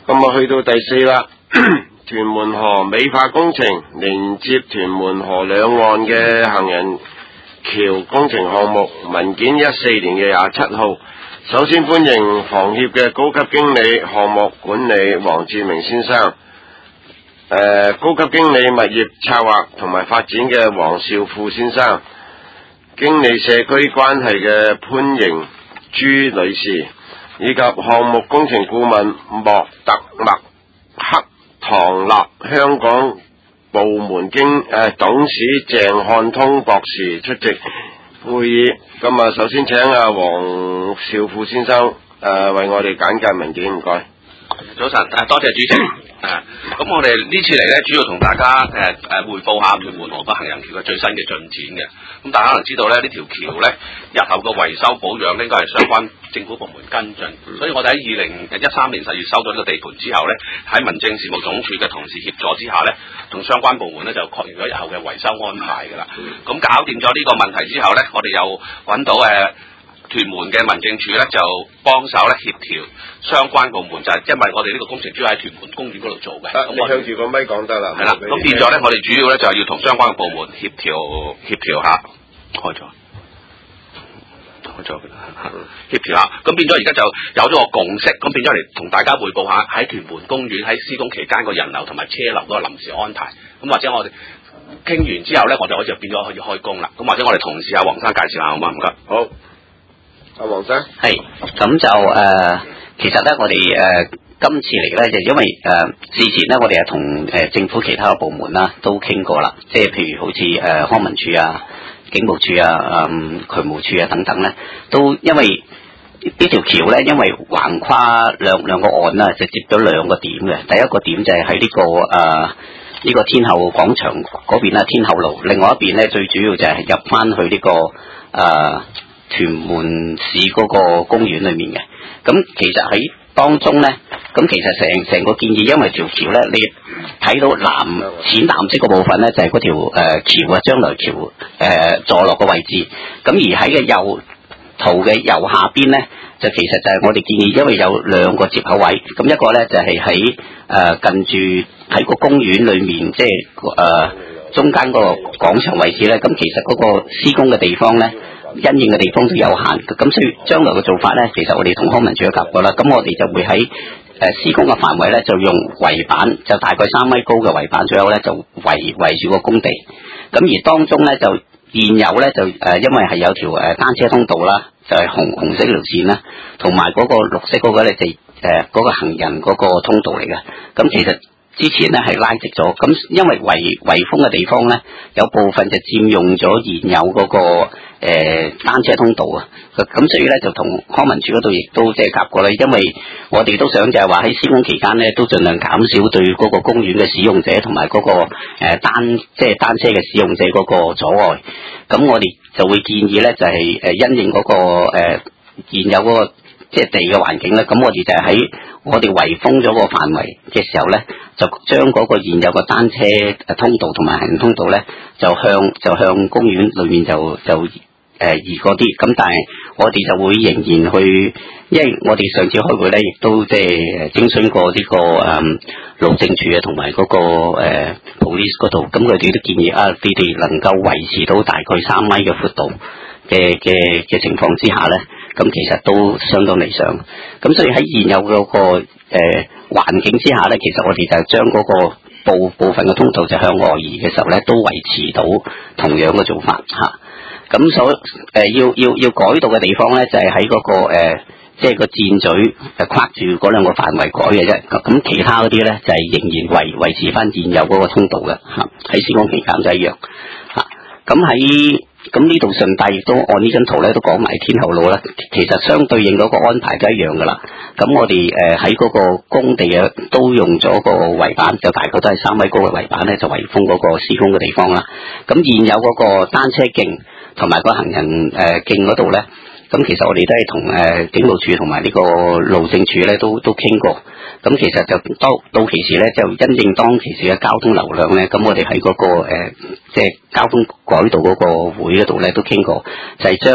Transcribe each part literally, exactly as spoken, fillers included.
咁啊去到第四啦，屯門河美化工程連接屯門河兩岸嘅行人橋工程項目文件一四年嘅廿七號，首先歡迎房協嘅高級經理項目管理黃志明先生，誒、呃、高級經理物業策劃同埋發展嘅黃少富先生，經理社區關係嘅潘瑩朱女士，以及項目工程顧問莫特麥克唐納香港部門經誒、呃、董事鄭漢通博士出席會議。咁啊，首先請阿黃少富先生誒、呃、為我哋簡介文件，唔該。 早晨，誒多謝主席。誒、啊，咁我哋呢次嚟咧，主要同大家誒誒匯報下屯門河北行人橋嘅最新嘅進展嘅。咁大家可能知道咧，呢條橋咧日後嘅維修保養應該係相關政府部門跟進，所以我哋喺二零一三年十月收到呢個地盤之後咧，喺民政事務總署嘅同事協助之下咧，同相關部門咧就確認咗日後嘅維修安排㗎啦。咁搞掂咗呢個問題之後咧，我哋又揾到誒。呃屯門嘅民政處咧就幫手咧協調相關部門，就係、是、因為我哋呢個工程主要喺屯門公園嗰度做嘅。咁、啊、我向住個咪講得啦。係啦，咁變咗咧，我哋主要咧就係要同相關嘅部門協調協調下，開咗，開咗嘅啦，協調下。咁變咗而家就有咗個共識，咁變咗嚟同大家匯報下喺屯門公園喺施工期間個人流同埋車流嗰個臨時安排。咁或者我哋傾完之後咧，我哋可以就變咗可以開工啦。咁或者我哋同事阿黃生介紹下好嘛？唔該。好。阿黃生，係咁就誒、呃，其實咧，我哋誒、呃、今次嚟咧，就因為誒、呃、事前咧，我哋係同誒政府其他嘅部門啦都傾過啦，即係譬如好似誒、呃、康文署啊、警務處啊、嗯渠務處啊等等咧，都因為呢條橋咧，因為橫跨兩兩個岸啦，就接咗兩個點嘅。第一個點就係喺呢個誒呢、呃這個天后廣場嗰邊啦，天后路；另外一邊咧，最主要就係入翻去呢、這個誒。呃屯門市嗰個公園裏面嘅，咁其實喺當中咧，咁其實成成個建議，因為條橋咧，你睇到藍淺藍色個部分咧，就係、是、嗰條誒橋啊，將來橋誒、呃、坐落個位置。咁而喺嘅右圖嘅右下邊咧，就其實就係我哋建議，因為有兩個接口位，咁一個咧就係喺誒近住喺個公園裏面，即係誒中間個廣場位置咧，咁其實嗰個施工嘅地方咧。因應嘅地方都有限，咁所以將來嘅做法咧，其實我哋同康文署都夾過啦。咁我哋就會喺誒施工嘅範圍咧，就用圍板，就大概三米高嘅圍板左右咧，就圍圍住個工地。咁而當中咧，就現有咧就誒、呃，因為係有條誒單車通道啦，就係、是、紅紅色條線啦，同埋嗰個綠色嗰個咧就誒、是、嗰、呃那個行人嗰個通道嚟嘅。咁其實之前咧係拉直咗，咁因為圍圍封嘅地方咧，有部分就佔用咗現有嗰、那個。誒、呃，單車通道啊，咁所以咧就同康文署嗰度亦都即係夾過啦，因為我哋都想就係話喺施工期間咧，都盡量減少對嗰個公園嘅使用者同埋嗰個誒、呃、單即係單車嘅使用者嗰個阻礙。咁我哋就會建議咧，就係、是、誒因應嗰、那個誒、呃、現有嗰、那個即係地嘅環境咧，咁我哋就係喺我哋圍封咗個範圍嘅時候咧，就將嗰個現有嘅單車誒通道同埋行人通道咧，就向就向公園裏面就就。誒、呃，移嗰啲，咁但係我哋就會仍然去，因為我哋上次開會咧，亦都即係徵詢過呢、這個誒路政署啊，同埋嗰個誒 police 嗰度，咁佢哋都建議啊，你哋能夠維持到大概三米嘅闊度嘅嘅嘅情況之下咧，咁其實都相當理想。咁所以喺現有嗰、那個誒環、呃、境之下咧，其實我哋就將嗰個部部分嘅通道就向外移嘅時候咧，都維持到同樣嘅做法吓。咁所誒、呃、要要要改道嘅地方咧，就係喺嗰個誒、呃，即係個箭嘴誒框住嗰兩個範圍改嘅啫。咁其他嗰啲咧就係、是、仍然維維持翻現有嗰個通道嘅嚇。喺施工期間就一樣嚇。咁喺咁呢度順帶亦都按呢張圖咧都講埋天后路啦。其實相對應嗰個安排都一樣噶啦。咁我哋誒喺嗰個工地啊都用咗個圍板，就大概都係三米高嘅圍板咧，就圍封嗰個施工嘅地方啦。咁現有嗰個單車徑同埋個行人誒徑嗰度咧，咁其實我哋都係同誒警務處同埋呢個路政處咧都都傾過。咁其實就到到期時咧，就因應當其時嘅交通流量咧，咁我哋喺嗰個誒即係交通改道嗰個會嗰度咧都傾過，就係將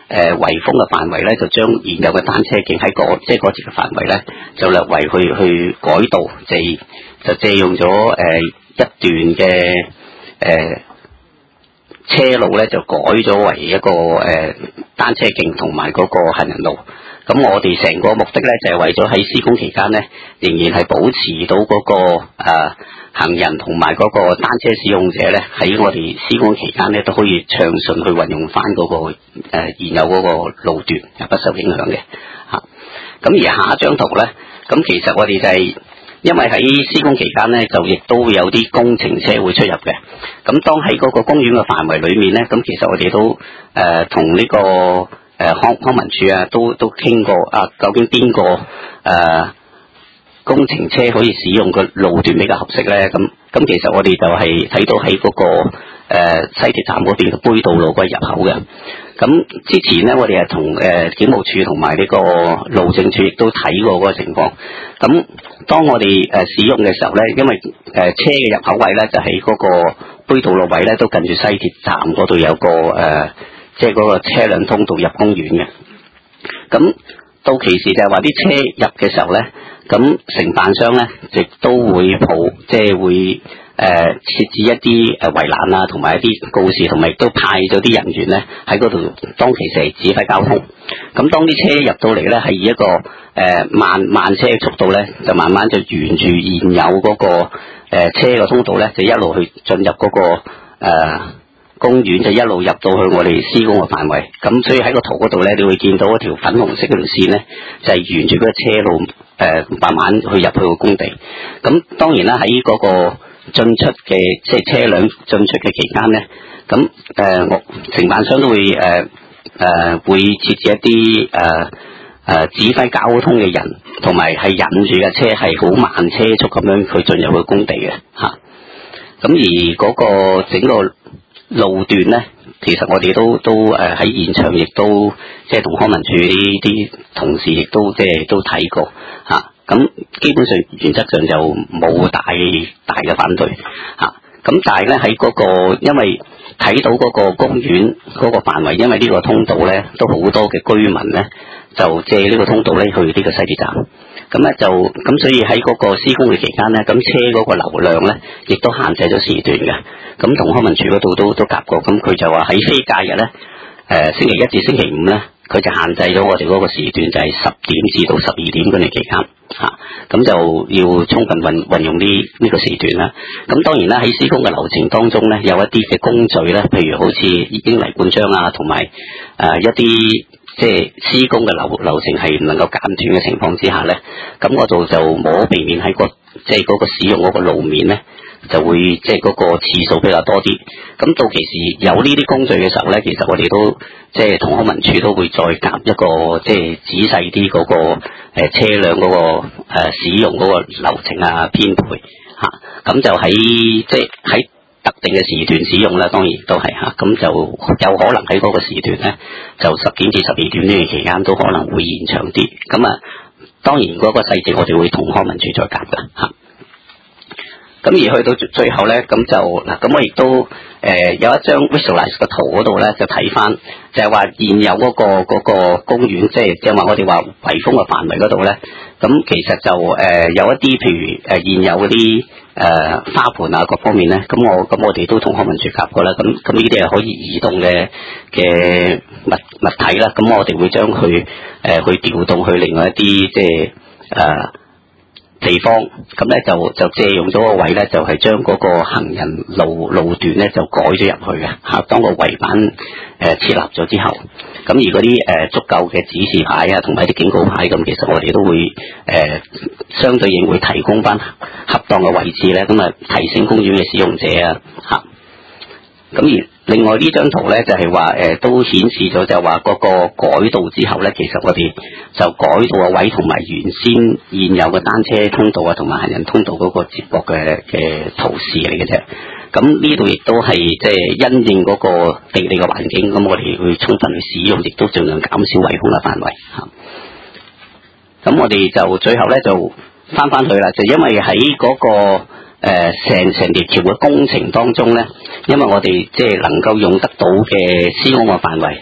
誒圍封嘅範圍咧，就將現有嘅單車徑喺嗰即係嗰節嘅範圍咧，就略為去去改道，借就借用咗誒、呃、一段嘅誒、呃、車路咧，就改咗為一個誒、呃、單車徑同埋嗰個行人路。咁我哋成個目的咧，就係、是、為咗喺施工期間咧，仍然係保持到嗰、那個誒、呃、行人同埋嗰個單車使用者咧，喺我哋施工期間咧，都可以暢順去運用翻、那、嗰個誒、呃、現有嗰個路段，係不受影響嘅嚇。咁、啊、而下一張圖咧，咁其實我哋就係、是、因為喺施工期間咧，就亦都會有啲工程車會出入嘅。咁當喺嗰個公園嘅範圍裏面咧，咁其實我哋都誒同呢個誒、呃、康康文署啊，都都傾過啊，究竟邊個誒工程車可以使用嘅路段比較合適咧？咁咁其實我哋就係睇到喺嗰、那個誒、呃、西鐵站嗰邊嘅杯渡路嗰個入口嘅。咁之前咧，我哋係同誒警務處同埋呢個路政處亦都睇過嗰個情況。咁當我哋誒、呃、使用嘅時候咧，因為誒、呃、車嘅入口位咧就喺嗰個杯渡路位咧，都近住西鐵站嗰度有個誒。呃即係嗰個車輛通道入公園嘅，咁到期時就係話啲車入嘅時候咧，咁承辦商咧亦都會抱，即係會誒設、呃、置一啲誒圍欄啊，同埋一啲告示，同埋亦都派咗啲人員咧喺嗰度當其時指揮交通。咁當啲車入到嚟咧，係以一個誒、呃、慢慢車嘅速度咧，就慢慢就沿住現有嗰、那個誒、呃、車嘅通道咧，就一路去進入嗰、那個誒。呃公園就一路入到去我哋施工嘅範圍，咁所以喺個圖嗰度咧，你會見到一條粉紅色嗰條線咧，就係、是、沿住嗰個車路誒、呃、慢慢去入去個工地。咁當然啦，喺嗰個進出嘅即係車輛進出嘅期間咧，咁誒我承辦商都會誒誒、呃呃、會設置一啲誒誒指揮交通嘅人，同埋係引住嘅車係好慢車速咁樣去進入個工地嘅嚇。咁、啊、而嗰個整個路段咧，其實我哋都都誒喺、呃、現場亦都即係同康文署呢啲同事亦都即係都睇過嚇，咁、啊、基本上原則上就冇大大嘅反對嚇，咁、啊、但係咧喺嗰個因為睇到嗰個公園嗰個範圍，因為呢個通道咧都好多嘅居民咧就借呢個通道咧去呢個西鐵站。咁咧就咁，所以喺嗰個施工嘅期間咧，咁車嗰個流量咧，亦都限制咗時段嘅。咁同康文署嗰度都都夾過，咁佢就話喺非假日咧，誒、呃、星期一至星期五咧，佢就限制咗我哋嗰個時段，就係十點至到十二點嗰段期間嚇。咁、啊、就要充分運運用呢呢個時段啦。咁當然啦，喺施工嘅流程當中咧，有一啲嘅工序咧，譬如好似已經泥灌漿啊，同埋誒一啲。即係施工嘅流流程係唔能夠間斷嘅情況之下咧，咁嗰度就冇可避免喺個即係嗰個使用嗰個路面咧，就會即係嗰個次數比較多啲。咁到其時有呢啲工序嘅時候咧，其實我哋都即係同康文署都會再夾一個即係仔細啲嗰個誒車輛嗰個誒使用嗰個流程啊編配嚇，咁就喺即係喺特定嘅時段使用啦，當然都係嚇，咁就有可能喺嗰個時段咧，就十點至十二點呢段期間都可能會延長啲。咁啊，當然嗰個細節我哋會同康文署再夾噶嚇。咁而去到最後咧，咁就嗱，咁我亦都誒、呃、有一張 visualize 嘅圖嗰度咧，就睇翻就係話現有嗰、嗰個嗰、嗰個公園，即係即係話我哋話圍封嘅範圍嗰度咧，咁其實就誒、呃、有一啲譬如誒、呃、現有嗰啲誒花盆啊各方面咧，咁我咁我哋都同康文署夾過啦，咁咁呢啲係可以移動嘅嘅物物體啦，咁我哋會將佢誒、呃、去調動去另外一啲即係誒。呃地方咁咧就就借用咗個位咧，就係將嗰個行人路路段咧就改咗入去嘅嚇。當個圍板誒、呃、設立咗之後，咁而嗰啲誒足夠嘅指示牌啊，同埋啲警告牌咁，其實我哋都會誒、呃、相對應會提供翻恰當嘅位置咧，咁啊提醒公園嘅使用者啊嚇。咁而另外呢張圖咧就係話誒都顯示咗就話嗰個改道之後咧，其實我哋就改道嘅位同埋原先現有嘅單車通道啊同埋行人通道嗰個接駁嘅嘅圖示嚟嘅啫。咁呢度亦都係即係因應嗰個地理嘅環境，咁我哋會充分去使用，亦都盡量減少圍封嘅範圍嚇。咁我哋就最後咧就翻翻去啦，就因為喺嗰個誒成成條橋嘅工程當中咧，因為我哋即係能夠用得到嘅施工嘅範圍，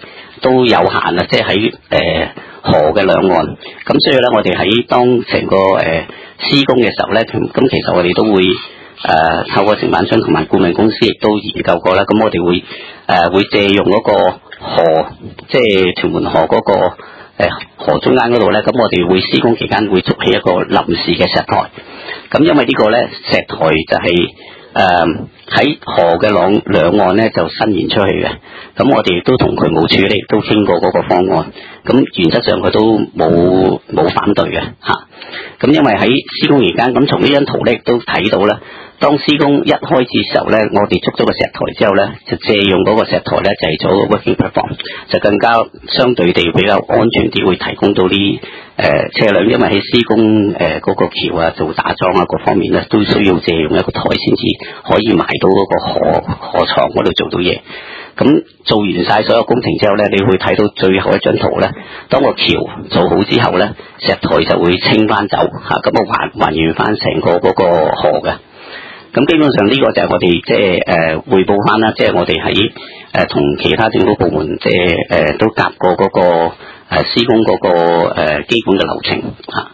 都有限啊，即係喺誒河嘅兩岸。咁所以咧，我哋喺當成個誒、呃、施工嘅時候咧，咁其實我哋都會誒、呃、透過承辦商同埋顧問公司亦都研究過啦。咁我哋會誒、呃、會借用嗰個河，即係屯門河嗰、那個誒、呃、河中間嗰度咧。咁我哋會施工期間會築起一個臨時嘅石台。咁因為呢個咧石台就係、是。誒喺、呃、河嘅兩兩岸咧就伸延出去嘅，咁我哋亦都同渠務署咧亦都傾過嗰個方案，咁原則上佢都冇冇反對嘅嚇。咁、啊、因為喺施工期間，咁從呢張圖咧亦都睇到咧，當施工一開始時候咧，我哋築咗個石台之後咧，就借用嗰個石台咧製咗個 working platform，就更加相對地比較安全啲，會提供到啲。誒、呃、車輛，因為喺施工誒嗰、呃那個橋啊、做打樁啊各方面咧，都需要借用一個台先至可以埋到嗰個河河床嗰度做到嘢。咁做完晒所有工程之後咧，你會睇到最後一張圖咧，當個橋做好之後咧，石台就會清翻走嚇，咁啊還還原翻成個嗰個河嘅。咁基本上呢個就係我哋即係誒彙報翻啦，即係我哋喺誒同其他政府部門即係誒都夾過嗰、那個。誒、呃，施工嗰、那個誒、呃、基本嘅流程吓。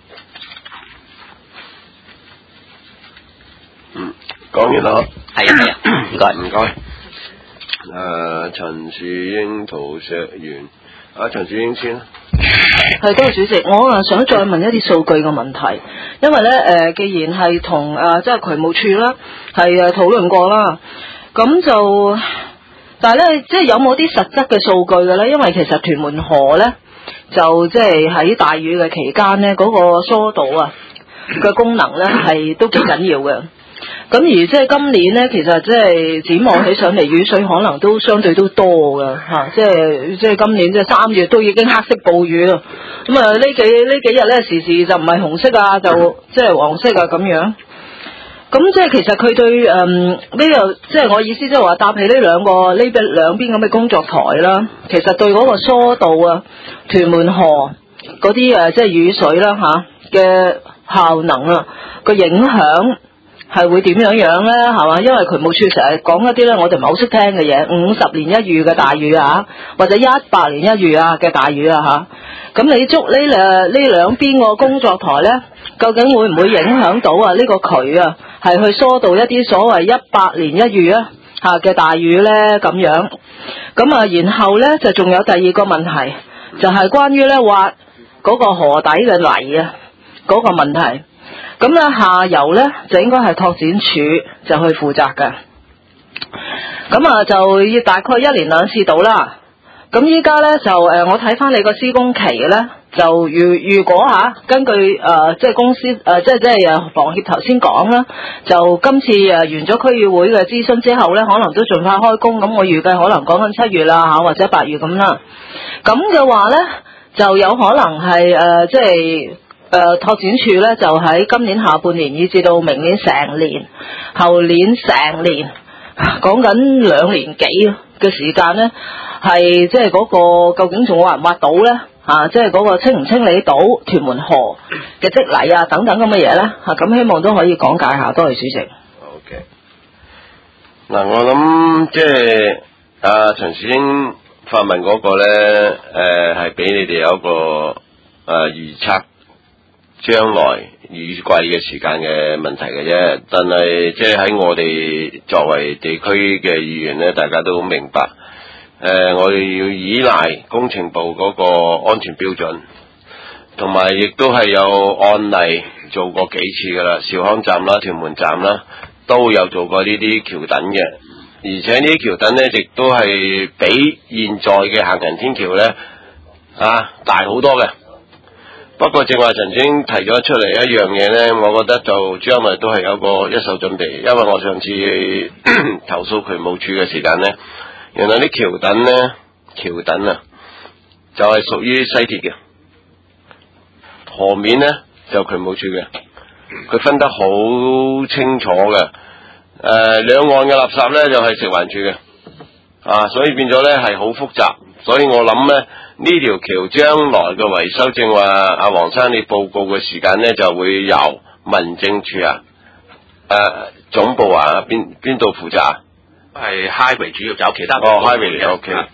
嗯，講完啦。 係啊係啊，唔該唔該。 誒，陳樹英、陶石元，啊，陳樹英先啦。 係，多謝主席。我啊想再問一啲數據嘅問題，因為咧誒、呃，既然係同誒即係渠務處啦，係誒討論過啦，咁就。但係咧，即係有冇啲實質嘅數據嘅咧？因為其實屯門河咧，就即係喺大雨嘅期間咧，嗰、那個疏導啊嘅功能咧係都幾緊要嘅。咁而即係今年咧，其實即係展望起上嚟，雨水可能都相對都多嘅嚇。即係即係今年即係三月都已經黑色暴雨啦。咁啊呢幾呢幾日咧，時時就唔係紅色啊，就即係黃色啊咁樣。咁即係其實佢對誒呢度，即係我意思即係話搭起呢兩個呢邊兩邊咁嘅工作台啦，其實對嗰個疏導啊、屯門河嗰啲誒即係雨水啦嚇嘅效能啊個影響係會點樣樣咧？係嘛？因為渠務處成日講一啲咧，我哋唔係好識聽嘅嘢，五十年一遇嘅大雨啊，或者一百年一遇啊嘅大雨啊嚇。咁你捉呢兩呢兩邊個工作台咧，究竟會唔會影響到啊呢個渠啊？係去疏導一啲所謂一百年一遇啊嚇嘅大雨咧咁樣，咁啊然後咧就仲有第二個問題，就係、是、關於咧挖嗰個河底嘅泥啊嗰、那個問題，咁咧下游咧就應該係拓展署就去負責嘅，咁啊就要大概一年兩次到啦。咁依家咧就誒，我睇翻你個施工期咧，就如如果嚇、啊、根據誒、呃、即係公司誒、呃、即係即係誒房協頭先講啦，就今次誒、呃、完咗區議會嘅諮詢之後咧，可能都盡快開工。咁我預計可能講緊七月啦嚇，或者八月咁啦。咁嘅話咧，就有可能係誒、呃、即係誒、呃、拓展處咧，就喺今年下半年以至到明年成年，後年成年，講緊兩年幾嘅時間咧。係即係嗰個究竟仲有冇人挖到咧？啊，即係嗰個清唔清理到屯門河嘅積泥啊等等咁嘅嘢咧？嚇、啊，咁希望都可以講解下。多謝主席。 O K。嗱，我諗即係阿陳樹英發問嗰個咧，誒係俾你哋有一個誒、呃、預測將來雨季嘅時間嘅問題嘅啫。但係即係喺我哋作為地區嘅議員咧，大家都好明白。誒、呃，我哋要依賴工程部嗰個安全標準，同埋亦都係有案例做過幾次噶啦，兆康站啦、屯門站啦，都有做過呢啲橋躉嘅，而且呢啲橋躉咧，亦都係比現在嘅行人天橋咧啊大好多嘅。不過正話陳樹英提咗出嚟一樣嘢咧，我覺得就將來都係有個一手準備，因為我上次投訴渠務處嘅時間咧。原來啲橋躉咧，橋躉啊，就係屬於西鐵嘅，河面咧就渠務處嘅，佢分得好清楚嘅。誒、呃，兩岸嘅垃圾咧就係、是、食環署嘅，啊，所以變咗咧係好複雜。所以我諗咧呢條橋將來嘅維修，正話阿黃生你報告嘅時間咧就會由民政處啊，誒、呃、總部啊邊邊度負責啊？ 係 highway 主要，有其他哦 highway 嚟 OK。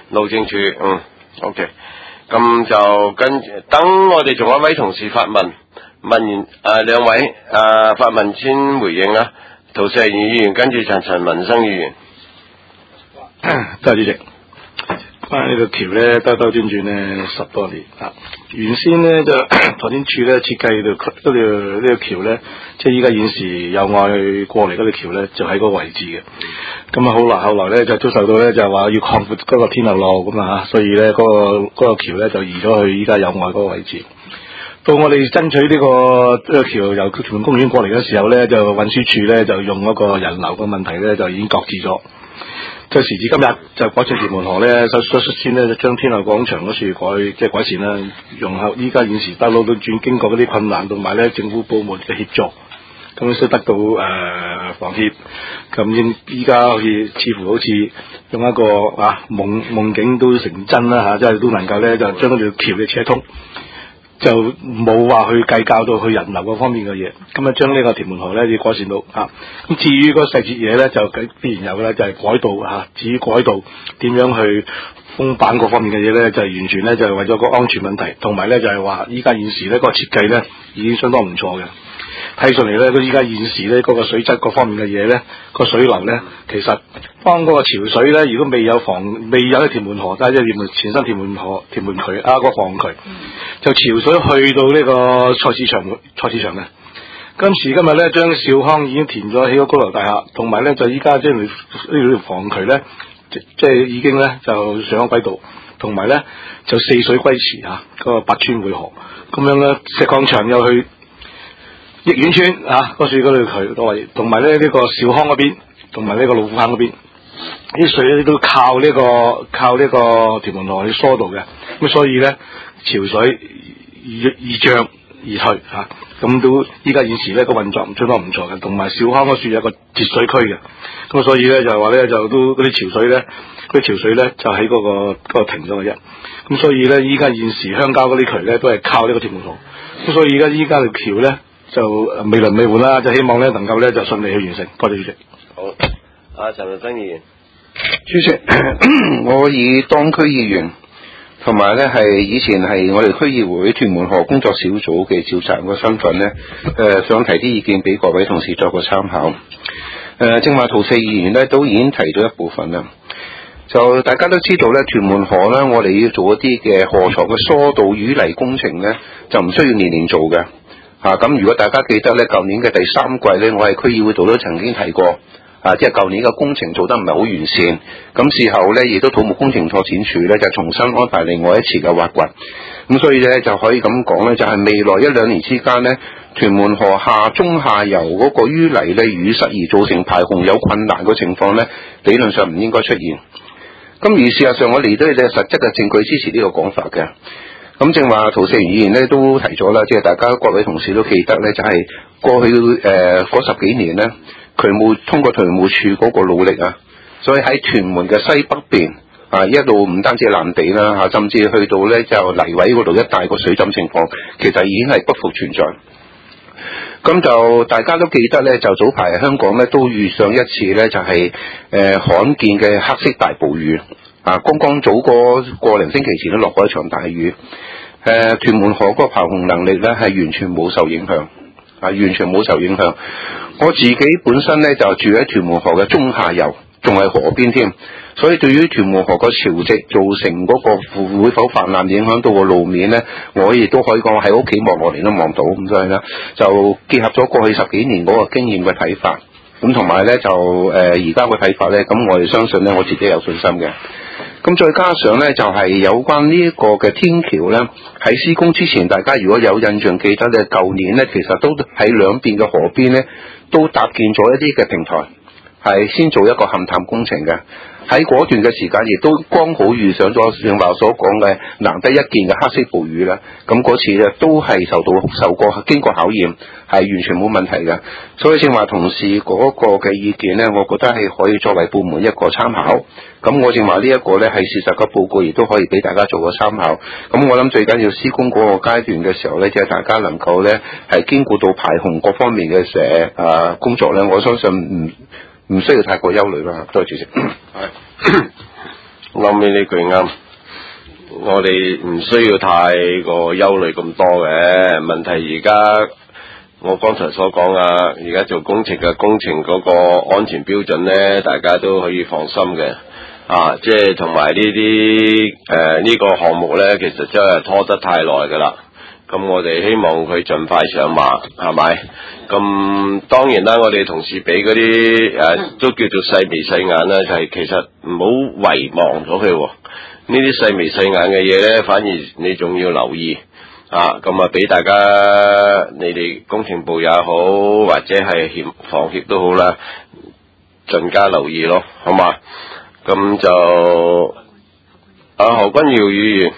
路政署，嗯 ，OK， 咁就跟住等我哋仲有一位同事發問，問完誒兩、呃、位誒、呃、發問先回應啦，陶石議員跟住陳陳民生議員， 多謝主席。關於呢個橋咧兜兜轉轉咧十多年啊，原先咧就發展處咧設計到嗰條呢個橋咧，即係依家現時由外過嚟嗰條橋咧，就喺嗰個位置嘅。咁啊好啦，後來咧就遭受到咧就話要擴闊嗰個天后路咁啊，所以咧嗰、嗰個嗰、嗰個橋咧就移咗去依家有外嗰個位置。到我哋爭取呢、呢個呢、呢個橋由屯門公園過嚟嘅時候咧，就運輸署咧就用嗰個人流嘅問題咧就已經擱置咗。就時至今日就改成屯門河咧，首首先咧就將天后廣場嗰處改即係改善啦，融合依家現時兜路都轉經過嗰啲困難，同埋咧政府部門嘅協助，咁先得到誒、呃、房協咁應依家好似似乎好似用一個啊夢夢境都成真啦嚇，即、啊、係都能夠咧就將嗰條橋嘅車通。就冇話去計較到去人流嗰方面嘅嘢，咁啊將呢個屯門河咧要改善到啊。咁至於嗰細節嘢咧就必然有嘅啦，就係、是、改道嚇。至於改道點樣去封板嗰方面嘅嘢咧，就係、是、完全咧就係、是、為咗個安全問題，同埋咧就係話依家現時咧、嗰個設計咧已經相當唔錯嘅。睇上嚟咧，佢依家現時咧嗰、嗰個水質各方面嘅嘢咧，個水流咧，其實當嗰個潮水咧，如果未有防未有啲屯門河，即係屯門前身屯門河屯門渠啊、嗰個防渠，就潮水去到呢個菜市場菜市場嘅。今時今日咧，將兆康已經填咗起個高樓大廈，同埋咧就依家即係呢條防渠咧，即即係已經咧就上咗軌道，同埋咧就四水歸池啊，嗰、嗰個八村匯河咁樣咧，石礦場又去。益苑村啊，嗰處嗰條渠都係，同埋咧呢、這個兆康嗰邊，同埋呢個老虎坑嗰邊，啲水咧都靠呢、這個靠呢個屯門河去疏導嘅，咁所以咧潮水易易漲而退嚇，咁、啊、都依家現時咧個運作唔相當唔錯嘅，同埋兆康嗰處有個截水區嘅，咁所以咧就係話咧就都嗰啲潮水咧，嗰啲潮水咧就喺嗰、那個嗰、那個停咗嘅啫，咁所以咧依家現時鄉郊嗰啲渠咧都係靠呢個屯門河，咁所以而家依家條橋咧。就未輪未換啦，就希望咧能夠咧就順利去完成。多謝主席。 好，阿陳民生議員， 主席，我以當區議員同埋咧係以前係我哋區議會屯門河工作小組嘅召集人嘅身份咧，誒、呃、想提啲意見俾各位同事作個參考。誒、呃，正話陶四議員咧都已經提咗一部分啦。就大家都知道咧，屯門河咧，我哋要做一啲嘅河床嘅疏導淤泥工程咧，就唔需要年年做嘅。啊，咁如果大家記得咧，舊年嘅第三季咧，我喺區議會度都曾經提過，啊，即係舊年嘅工程做得唔係好完善，咁事後咧亦都土木工程拓展署咧就重新安排另外一次嘅挖掘，咁所以咧就可以咁講咧，就係、是、未來一兩年之間咧，屯門河下中下游嗰個淤泥咧淤塞而造成排洪有困難嘅情況咧，理論上唔應該出現。咁而事實上，我哋都有實質嘅證據支持呢個講法嘅。咁正話陶四元議員咧都提咗啦，即係大家各位同事都記得咧，就係、是、過去誒嗰、呃、十幾年咧，渠務通過渠務署嗰個努力啊，所以喺屯門嘅西北邊啊，一路唔單止係爛地啦嚇，甚至去到咧就泥位嗰度一帶個水浸情況，其實已經係不復存在。咁就大家都記得咧，就早排香港咧都遇上一次咧，就係、是、誒、呃、罕見嘅黑色大暴雨。啊！剛剛早個個零星期前都落過一場大雨，誒、呃，屯門河嗰個排洪能力咧係完全冇受影響，啊，完全冇受影響。我自己本身咧就住喺屯門河嘅中下游，仲係河邊添，所以對於屯門河個潮汐造成嗰個會否泛濫影響到個路面咧，我亦都可以講喺屋企望落嚟都望到，咁所以咧就結合咗過去十幾年嗰個經驗嘅睇法，咁同埋咧就誒而家嘅睇法咧，咁我哋相信咧我自己有信心嘅。咁再加上咧，就係、是、有關呢一個嘅天橋咧，喺施工之前，大家如果有印象記得咧，舊年咧其實都喺兩邊嘅河邊咧，都搭建咗一啲嘅平台，係先做一個勘探工程嘅。喺嗰段嘅時間，亦都剛好遇上咗正話所講嘅難得一見嘅黑色暴雨啦。咁嗰次咧都係受到受過經過考驗，係完全冇問題嘅。所以正話同事嗰個嘅意見咧，我覺得係可以作為部門一個參考。咁我正話呢一個咧係事實嘅報告，亦都可以俾大家做個參考。咁我諗最緊要施工嗰個階段嘅時候咧，即係大家能夠咧係兼顧到排洪各方面嘅誒啊工作咧，我相信唔唔需要太過憂慮啦。多謝主席。 係後尾呢句啱，我哋唔需要太過憂慮咁多嘅問題。而家我剛才所講啊，而家做工程嘅工程嗰個安全標準咧，大家都可以放心嘅。啊，即係同埋呢啲誒呢個項目咧，其實真係拖得太耐噶啦。咁我哋希望佢盡快上馬，係咪？咁當然啦，我哋同時俾嗰啲誒都叫做細眉細眼啦，就係、是、其實唔好遺忘咗佢。呢啲細眉細眼嘅嘢咧，反而你仲要留意啊！咁啊，俾大家你哋工程部也好，或者係協房協都好啦，盡加留意咯，好嘛？咁就阿何君堯議員。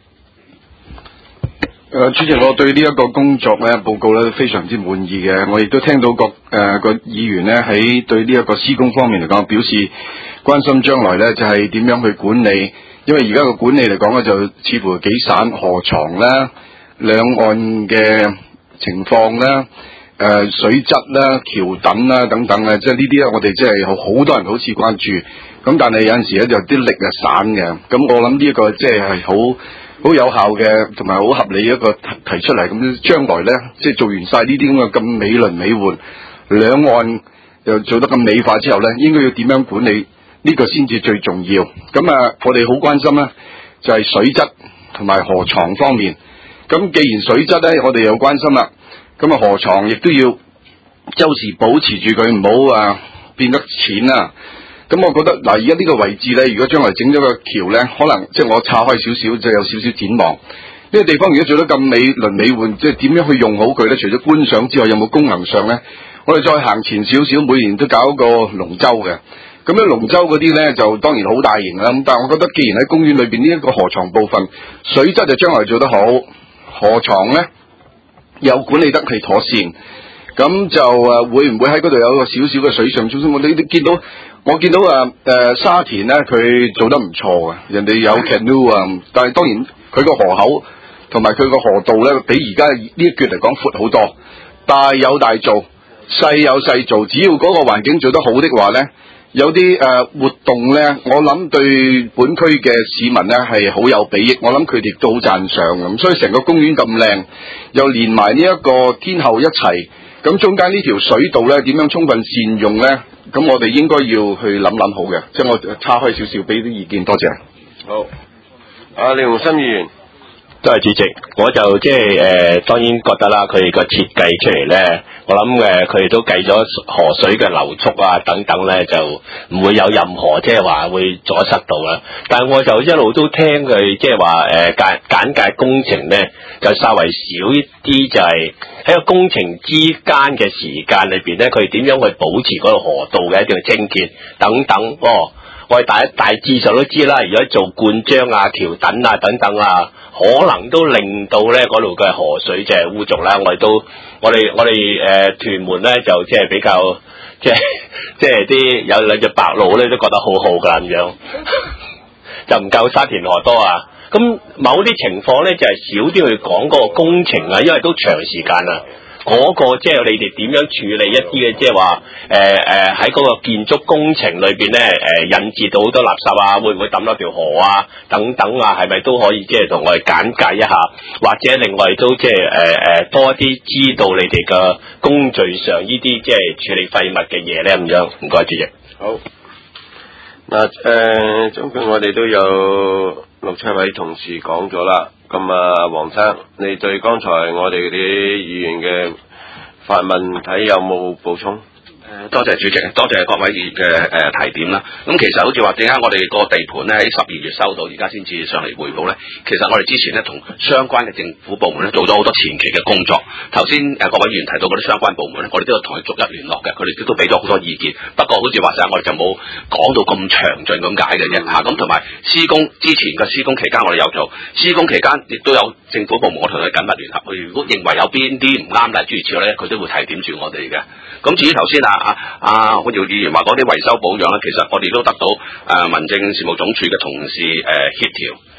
誒、呃，主席，我對呢一個工作咧報告咧非常之滿意嘅，我亦都聽到各誒、呃、個議員咧喺對呢一個施工方面嚟講表示關心將來咧就係、是、點樣去管理，因為而家個管理嚟講咧就似乎幾散，河床啦、兩岸嘅情況啦、誒、呃、水質啦、橋墩啦等等啊，即係呢啲咧我哋即係好好多人好似關注，咁但係有陣時咧就啲力係散嘅，咁我諗呢一個即係係好。好有效嘅，同埋好合理一個提提出嚟，咁將來咧，即係做完晒呢啲咁嘅咁美輪美奐，兩岸又做得咁美化之後咧，應該要點樣管理呢個先至最重要。咁啊，我哋好關心咧，就係水質同埋河床方面。咁既然水質咧，我哋又關心啦，咁啊河床亦都要周時保持住佢，唔好啊變得淺啊。咁我覺得嗱，而家呢個位置咧，如果將來整咗個橋咧，可能即係我岔開少少，就有少少展望。呢、這個地方如果做得咁美輪美奐，即係點樣去用好佢咧？除咗觀賞之外，有冇功能上咧？我哋再行前少少，每年都搞個龍舟嘅。咁樣龍舟嗰啲咧，就當然好大型啦。咁但係我覺得，既然喺公園裏邊呢一個河床部分，水質就將來做得好，河床咧又管理得係妥善，咁就誒會唔會喺嗰度有一個少少嘅水上中心？我哋見到。我見到啊，誒、呃、沙田咧，佢做得唔錯嘅，人哋有 canoe 啊，但係當然佢個河口同埋佢個河道咧，比而家呢一橛嚟講闊好多。大有大做，細有細做，只要嗰個環境做得好的話咧，有啲誒、呃、活動咧，我諗對本區嘅市民咧係好有裨益，我諗佢哋都好讚賞咁，所以成個公園咁靚，又連埋呢一個天后一齊，咁中間呢條水道咧點樣充分善用咧？咁我哋應該要去諗諗好嘅，即係我岔開少少俾啲意見，多謝。 好，阿李鴻心議員， 多謝主席，我就即係誒，當然覺得啦，佢個設計出嚟咧，我諗誒，佢哋都計咗河水嘅流速啊等等咧，就唔會有任何即係話會阻塞到啦。但係我就一路都聽佢即係話誒簡簡介工程咧，就稍微少一啲，就係喺個工程之間嘅時間裏邊咧，佢點樣去保持嗰個河道嘅一定清潔等等。哦，我哋大大致上都知啦，如果做灌漿啊、橋墩啊等等啊，可能都令到咧嗰度嘅河水就係污濁啦。我哋都我哋我哋誒、呃、屯門咧就即係比較即係即係啲有兩隻白鷺咧都覺得好好㗎咁樣，就唔夠沙田河多啊。咁某啲情況咧就係、是、少啲去講嗰個工程啊，因為都長時間啊。嗰、那個即係你哋點樣處理一啲嘅，即係話誒誒喺嗰個建築工程裏邊咧誒引致到好多垃圾啊，會唔會抌落條河啊等等啊，係咪都可以即係同我哋簡介一下，或者另外都即係誒誒多啲知道你哋嘅工序上呢啲即係處理廢物嘅嘢咧咁樣。唔該主席。 好。嗱誒，總括我哋都有六七位同事講咗啦。咁啊，黃生，你對剛才我哋啲議員嘅發問睇有冇補充？ 誒，多謝主席，多謝各位議員嘅誒提點啦。咁其實好似話點解我哋個地盤咧喺十二月收到，而家先至上嚟匯報咧？其實我哋之前咧同相關嘅政府部門咧做咗好多前期嘅工作。頭先誒各位議員提到嗰啲相關部門咧，我哋都有同佢逐一聯絡嘅，佢哋都俾咗好多意見。不過好似話晒，我哋就冇講到咁詳盡咁解嘅啫嚇。咁同埋施工之前嘅施工期間，我哋有做施工期間，亦都有政府部門我同佢緊密聯合。佢如果認為有邊啲唔啱嘅諸如此類咧，佢都會提點住我哋嘅。咁至於頭先啊啊啊，我姚議員話嗰啲維修保養咧，其實我哋都得到誒、呃、民政事務總署嘅同事誒、呃、協調，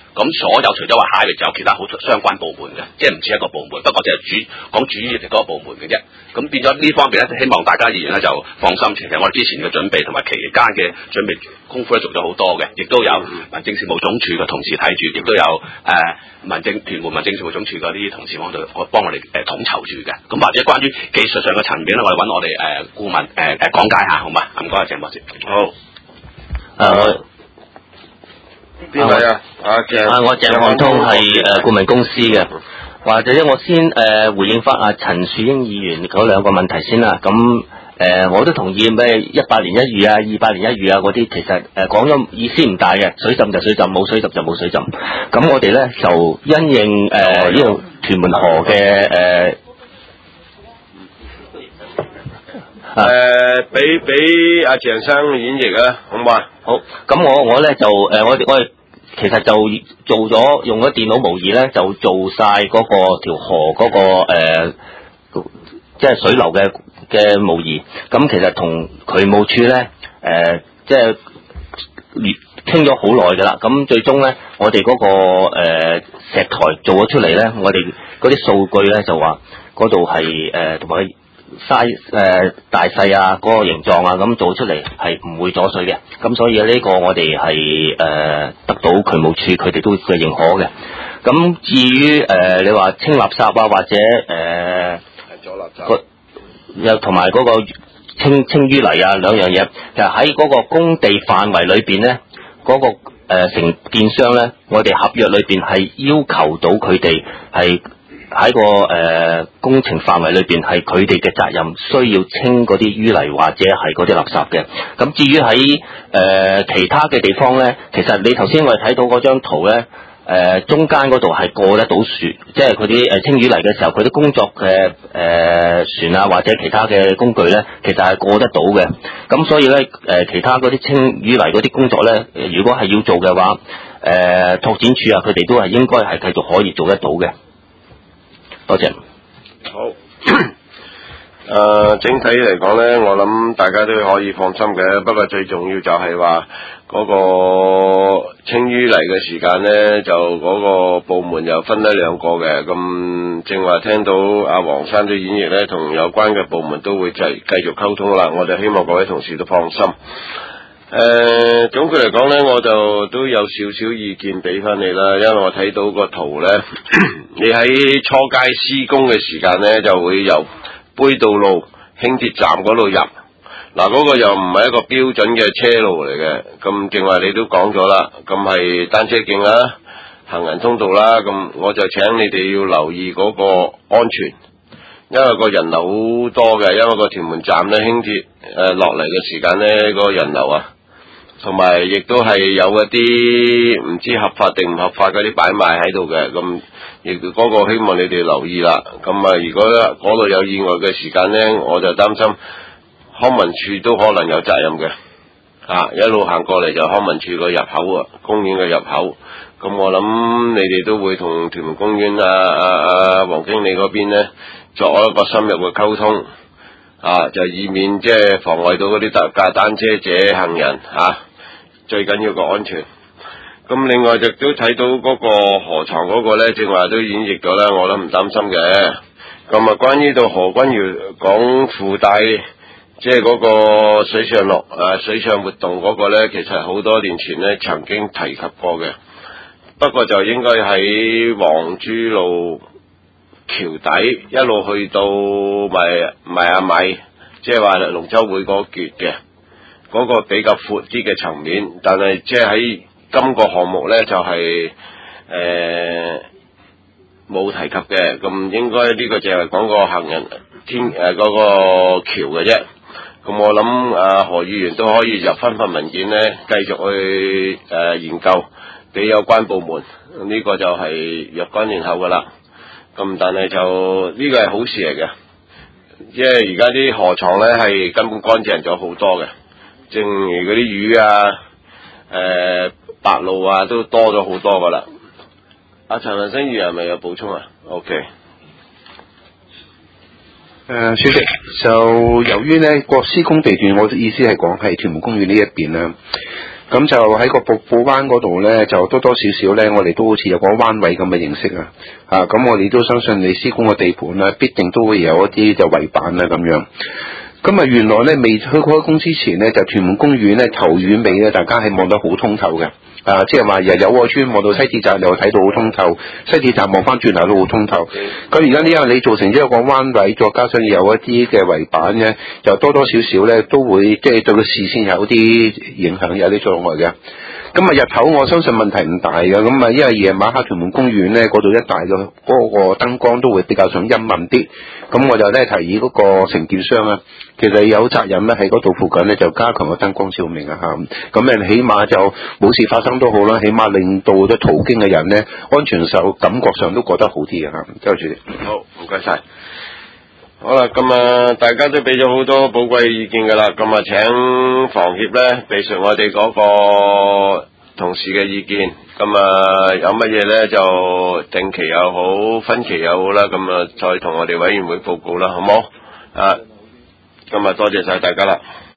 咁所有除咗話蟹，就有其他好相關部門嘅，即係唔似一個部門，不過就係主講主要嘅嗰個部門嘅啫。咁變咗呢方面咧，希望大家議員咧就放心。其實我哋之前嘅準備同埋期間嘅準備功夫咧做咗好多嘅，亦都有民政事務總署嘅同事睇住，亦都有誒、呃、民政屯門民政事務總署嗰啲同事幫到幫我哋誒、呃、統籌住嘅。咁或者關於技術上嘅層面咧，我哋揾我哋誒、呃、顧問誒誒講解下，好嘛？唔該，鄭博士。 好。 誒我。 邊位啊？阿鄭啊，我鄭漢通係誒顧問公司嘅，或者我先誒、呃、回應翻阿陳樹英議員嗰兩個問題先啦。咁誒、呃、我都同意咩一百年一遇啊、二百年一遇啊嗰啲，其實誒講咗意思唔大嘅，水浸就水浸，冇水浸就冇水浸。咁我哋咧就因應誒呢個屯門河嘅誒誒俾俾阿鄭生演繹啊，好唔好啊？ 好，咁我我咧就誒、呃、我我哋其實就做咗用咗電腦模擬咧，就做晒嗰個條河嗰、嗰個誒，即、呃、係、就是、水流嘅嘅模擬。咁其實同渠務處咧誒，即係傾咗好耐噶啦。咁最終咧，我哋嗰、嗰個、呃、石台做咗出嚟咧，我哋嗰啲數據咧就話嗰度係誒同埋。size 誒大細啊，嗰、那個形狀啊，咁做出嚟係唔會阻水嘅，咁所以呢個我哋係誒得到渠務處佢哋都嘅認可嘅。咁至於誒、呃、你話清垃圾啊，或者誒阻垃圾， 又同埋嗰個清清淤泥啊兩樣嘢，其實喺嗰個工地範圍裏邊咧，嗰、那個誒、呃、承建商咧，我哋合約裏邊係要求到佢哋係。喺個誒、呃、工程範圍裏邊係佢哋嘅責任，需要清嗰啲淤泥或者係嗰啲垃圾嘅。咁至於喺誒、呃、其他嘅地方咧，其實你頭先我哋睇到嗰張圖咧，誒、呃、中間嗰度係過得到船，即係佢啲誒清淤泥嘅時候，佢啲工作嘅誒、呃、船啊或者其他嘅工具咧，其實係過得到嘅。咁所以咧誒、呃、其他嗰啲清淤泥嗰啲工作咧，如果係要做嘅話，誒、呃、拓展處啊，佢哋都係應該係繼續可以做得到嘅。多謝。 好。誒、呃，整體嚟講咧，我諗大家都可以放心嘅。不過最重要就係話嗰個清淤泥嘅時間咧，就嗰個部門又分得兩個嘅。咁正話聽到阿黃生嘅演繹咧，同有關嘅部門都會繼繼續溝通啦。我哋希望各位同事都放心。誒、呃，總括嚟講咧，我就都有少少意見俾翻你啦，因為我睇到個圖咧，你喺初階施工嘅時間咧，就會由杯渡路輕鐵站嗰度入，嗱、那、嗰個又唔係一個標準嘅車路嚟嘅，咁正話你都講咗啦，咁係單車徑啦、行人通道啦，咁我就請你哋要留意嗰個安全，因為個人流好多嘅，因為個屯門站咧輕鐵誒落嚟嘅時間咧，個人流啊。同埋亦都係有一啲唔知合法定唔合法嗰啲擺賣喺度嘅，咁亦嗰個希望你哋留意啦。咁啊，如果嗰度有意外嘅時間呢，我就擔心康文署都可能有責任嘅。啊，一路行過嚟就康文署個入口啊，公園嘅入口。咁我諗你哋都會同屯門公園啊啊啊黃經理嗰邊呢作一個深入嘅溝通，啊，就以免即係妨礙到嗰啲特駕單車者行人啊。最緊要個安全。咁另外亦都睇到嗰個河床嗰個咧，正話都演繹咗啦，我都唔擔心嘅。咁啊，關於到何君堯講附帶，即係嗰個水上樂誒水上活動嗰個咧，其實好多年前咧曾經提及過嘅。不過就應該喺黃珠路橋底一路去到咪咪阿米，即係話龍舟會嗰橛嘅。嗰個比較闊啲嘅層面，但係即係喺今個項目咧就係誒冇提及嘅，咁應該呢個就係講個行人天誒嗰、呃嗰個橋嘅啫。咁我諗啊何議員都可以就分份文件咧，繼續去誒、呃、研究俾有關部門，呢、呢個就係若干年後噶啦。咁但係就呢、呢個係好事嚟嘅，即係而家啲河床咧係根本乾淨咗好多嘅。正如嗰啲魚啊、誒、呃、白鷺啊，都多咗好多噶啦。阿陳文生議員係咪有補充啊 ？OK。誒、 呃，主席，就由於呢個施工地段，我意思係講係屯門公園呢一邊啦。 咁就喺個瀑布灣嗰度咧，就多多少少咧，我哋都好似有個彎位咁嘅形式啊。啊，咁我哋都相信你施工嘅地盤咧，必定都會有一啲就圍板啦咁樣。咁啊，原來咧未去開工之前咧，就屯門公園咧頭遠尾咧，大家係望得好通透嘅。啊，即係話由友愛村望到西鐵站，又睇到好通透；西鐵站望翻轉頭都好通透。咁而家呢，因為你造成咗一個彎位，再加上有一啲嘅圍板咧，就多多少少咧都會即係對個視線有啲影響，有啲障礙嘅。咁啊，日頭我相信問題唔大嘅，咁啊，因為夜晚黑屯門公園咧嗰度一帶嘅嗰個燈光都會比較上陰暗啲，咁我就咧提議嗰個承建商啊，其實有責任咧喺嗰度附近咧就加強個燈光照明啊嚇，咁誒起碼就冇事發生都好啦，起碼令到啲途經嘅人咧安全上感覺上都覺得好啲嘅嚇。多謝主席。 好，唔該晒。好啦，咁啊，大家都俾咗好多寶貴意見噶啦，咁啊，請房協咧備述我哋嗰個同事嘅意見，咁啊，有乜嘢咧就定期又好，分期又好啦，咁啊，再同我哋委員會報告啦，好冇？啊，咁啊，多謝晒大家啦。